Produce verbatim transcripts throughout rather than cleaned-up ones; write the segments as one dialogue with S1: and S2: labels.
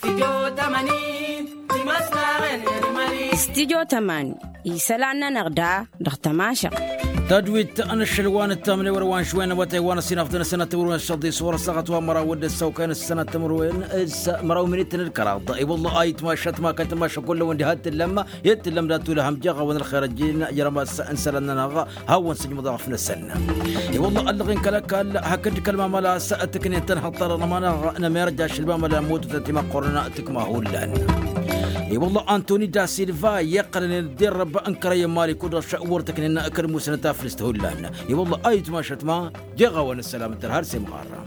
S1: استديو تماني يسلعنا نغدا دختماشق
S2: تجويد أنا الشلوان التامني وروان شوين وتيوان السنة في السنة تمروين الشضي صورة سقط ومرا ود السوكان السنة تمروين مرا منيت الكراض اي والله ايت ما شت ما كنت ما شكل وندي هات اللمة يت اللمة لا تولهم جاغا ون الخارجين جرما انسلنا نغا هاون سجم ضعفنا السنة اي والله اللغين كلك هكذا كلمة ملا سأتكني تنحطر لما انا ما يرجع شلبا ملا موت تنتما قرنا تكما هو لان اي والله انتوني دا سيلفا يقرن الدرب انكر يمالي كل شعورتك ان اكرم سنه فلسته لنا اي والله ايت ما شت ما جغا ون السلام الدرهر سي مغرم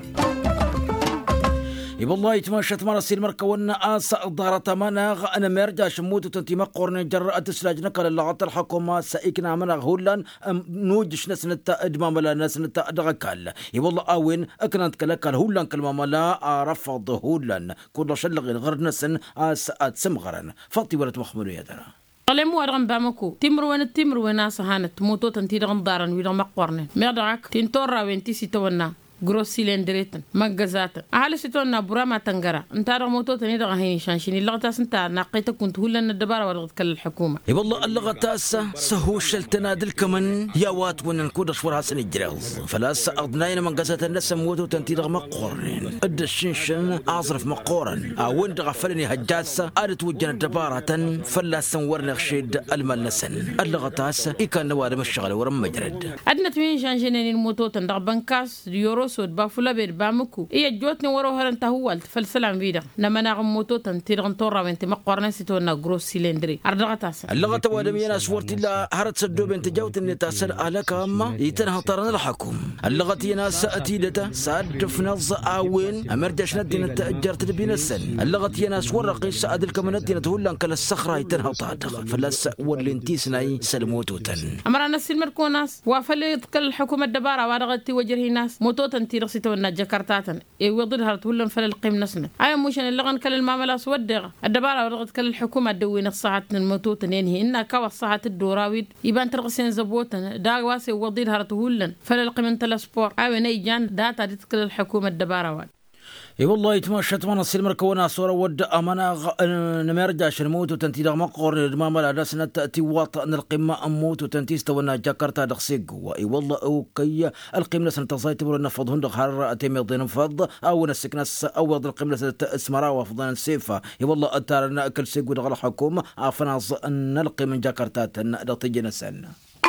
S2: اي والله ايت ما شت ما رسيل مركه ون اس دارته مناغ انا ما يرجعش موت تنتي مقرن جرأت سلاجنا قال اللغه الحكومه سايكنا مناغ هولان نوجش نسنه ادمام لا نسنه دغكال اي والله اوين اكنت كلكال هولان كلمه ملا رفض هولان كل شلغ غير نسن اسات سمغرن فطي ولا مخمر يا ترى
S3: قلم وارغم بامكو تمر وين التمر وين سهانت موتو تنتي دغن دارن ويدغ مقورن ميدعك تنتورا وين تي سيتونا gross cylindreten magazata على ستونا برama تنجرا انت رموتو تني دغ هيني شانشيني اللغه انت نقيت كنت هولن الدباره ورغت كل الحكومه
S2: اي والله اللغه تاسه سهو شلتنادل كمن يا وات ون الكودش ورا سن الجرز فلاس اضناين من قزات الناس موتو تنتي دغ مقورن اد الشنشن اعرف مقورن او دغ فلني هجاسه ادت وجن الدباره فلاس ورن خشيد الملسن اللغه تاسه اي كان نوار مشغل ورم مجرد
S3: ادنا تمين شانشيني الموتو تندغ بنكاس يورو سود بافولا بير بامكو إيه جوتني ورو هرنتا هو فالسلام فيدا لما ناغم موتو تنتيرغن تورا وانت مقورنا سيتونا جروس سيلندري أردغة تاسا
S2: اللغة توادمينا سورتي لا هرت سدو بنت جوت اني تاسل عليك اما يتنها طرنا الحكم اللغة ينا سأتي لتا ساد فنظ آوين امرجش ندينا تأجرت بين السن اللغة ينا سورقي سأد الكمنتي نتهولن كلا الصخرة يتنها طادغ فلاس ولنتيسناي سلموتو تن
S3: أمرا ناس المركوناس وافلي يتكل الحكومة الدبارة وارغتي وجرهي ناس موتو تنتيرغ سيتونا جاكرتاتن اي وضرها تولن فل القيم نسنا اي موشن اللغن كل المعامله سودغ الدباره ورغت كل الحكومه دوينا الصحه الموتوت ينهي ان كوا الصحه الدوراويد يبان ترغسين زبوتن دا واسي وضرها تولن فل القيم انت السبور اي نيجان داتا دي كل الحكومه الدباره
S2: اي والله يتمشت من السلم ركونا صورة ود امانه غ... نمرجعش نموت وتنتي مقور ما مال على سنه تاتي وطن القمه اموت وتنتي استونا جاكرتا دخسيق اي والله اوكي القمه سنه تصايتبر نفض هند خر تيم يضين فض او نسكنس او القمه اسمرا وفضان السيفه اي والله اتارنا اكل سيق ودغ الحكومه عفنا ان القمه جاكرتا تجينا سنه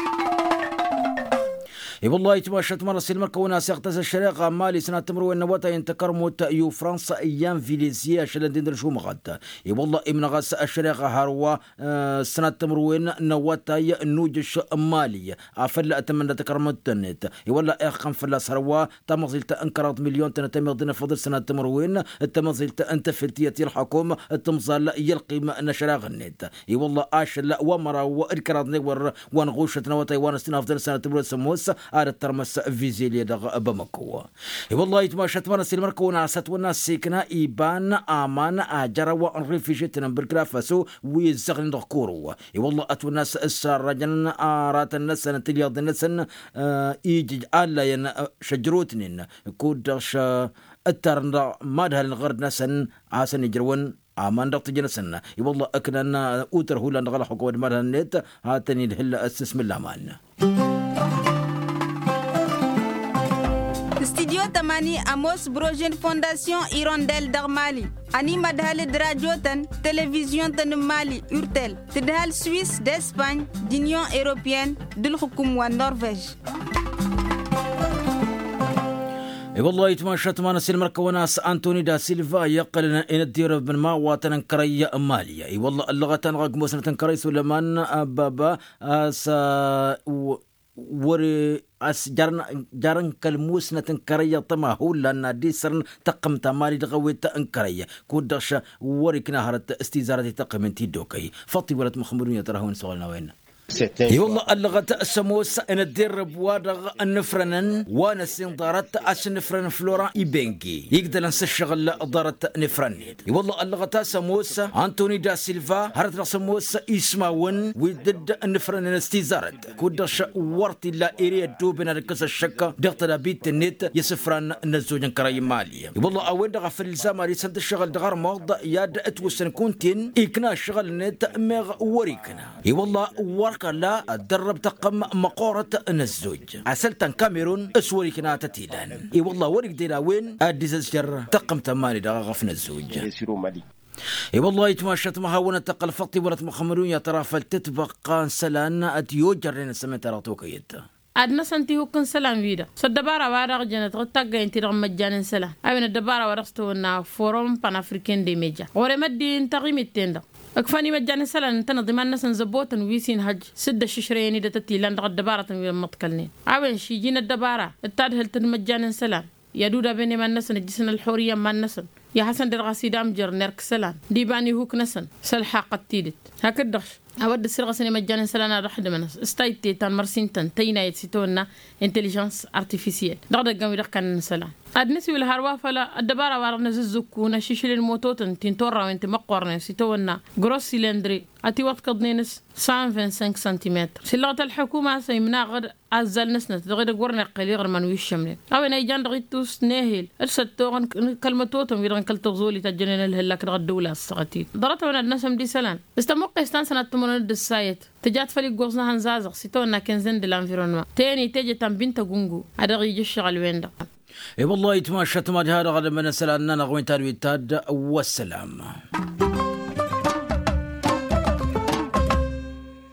S2: اي والله يتماشت مرة سلمر كونا سيغتز الشريقة مالي سنة تمرو النواتا ينتكر موت يو فرنسا ايام فيليزيا شلندين درشو مغاد اي والله امنا غاس الشريقة هاروا آه سنة تمرو النواتا ينوجش مالي افل اتمنى تكر متنت اي والله اخم فلاس هروا تمغزلت انكرت مليون تنتمغدنا فضل سنة تمروين تمغزلت انت فلتيتي الحكومة تمظل يلقي ما نشراغ النت اي والله اش لا ومرا وانكرت نور ونغوشت نواتا وانستنا افضل سنة تمرو سموس على الترمس فيزيليا دغ بمكو والله يتماشت من السلمر كونا ست والناس سيكنا ايبان امان اجر وريفيجيت نمبركلا فاسو ويزغن دكورو والله اتو الناس السرجن ارات الناس نتليض الناس ايجي الا ين شجروتنين كودش الترن مادهل غرد نسن عسن يجرون امان دقت جنسنا والله اكننا اوتر هولا نغلا حكومه مادهل النت هاتني الهل اسم الله مالنا
S4: Studio Tamani Amos Brogen Fondation Hirondelle d'Armali Anima Dahal Dradiotan Télévision de Mali Urtel Tidhal Suisse d'Espagne d'Union Européenne de l'Hukum Norvège
S2: اي والله يتماشت مانا سلمر كوناس انتوني دا سيلفا يقلنا ان الدير من ما واتن كريا ماليا اي والله اللغه تنغق مسنه كري سليمان بابا اس وري اس جارن جارن كلموس نتنكريا طما هو لان ديسرن تقم تمالي دغويت انكريا كودش وري كنا هرت استيزارتي تقم انتي دوكي فطي ولت مخمرون تراهون سوالنا وين اي والله اللغة السموس ان الدرب وادغ النفرنن وانا سندارت اش نفرن فلورا ايبنجي يقدر نسشغل دارت نفرنيد اي والله اللغة السموس انتوني دا سيلفا هرت سموس اسماون ويدد النفرن استيزارت كودش ورتي لا اريد دوبنا ركس الشكا دغتلا بيت النت يسفران نزوجن كراي ماليه اي والله اوين دغ في الزمر يسد الشغل دغر موض ياد اتوسن كونتين اكنا الشغل نت مغ وريكنا اي والله ورك لا درب تقم مقورة الزوج عسلتن كاميرون اسوري كنا تتيلان اي والله وريك دينا وين ادي زجر تقم تماني دغ غفن الزوج اي والله يتماشت مهاونة تقل فطي ولت مخمرون يا ترى فلتتبقى سلان اتيوجر لنا سمت راتوكيت
S3: أدنى سنتي هو كن سلام فيدا صدبارة وارق جنت غتاقة انتي رغم مجان سلام أبين الدبارة ورقستونا فوروم بان أفريكين دي ميجا ورمدي انتغيم التندا أكفاني مجان سلام انتنا ضمان نسن زبوتن ويسين هج سد ششريني دتتي لان الدبارة ويمتكلنين أبين شي جين الدبارة التادهل تن مجان سلام يدودا بيني من نسن الجسن الحورية من نسن يا حسن درغاسي دامجر نرك سلام ديباني هوك نسن سلحاقة تيدت هكذاش أود السرقة سنة مجانا سلانا رح دمناس استايتي تان مرسينتن تينا يتسيتونا انتليجنس ارتيفيسيال دغدا قامي رح كان سلام أدنسي والهروا فلا الدبارة وارنا ززوكونا شيشل الموتوتن تنتورا وانت مقورنا سيتونا جروس سيلندري أتي وقت قدنينس مية وخمسين سنتيمتر سلغة الحكومة سيمنا غد أزال نسنة دغدا قورنا قليل غير منويش شملين أو نيجان دغيتوس ناهل أرسل توغن كلمتوتن ويرغن كالتغزولي تجنين الهلاك دغد دولة السغتيت ضرطة من النسم دي سلام استموقع استان سنة تمرد السايت تجات فلي قوزنا هنزازق سيتونا كنزن دي الانفيرونوا تاني تيجي تنبين تقونجو أدغي جشغل وين ده
S2: اي والله يتماشى تماد هذا غدا من سلامنا نغوين تاروي تاد والسلام.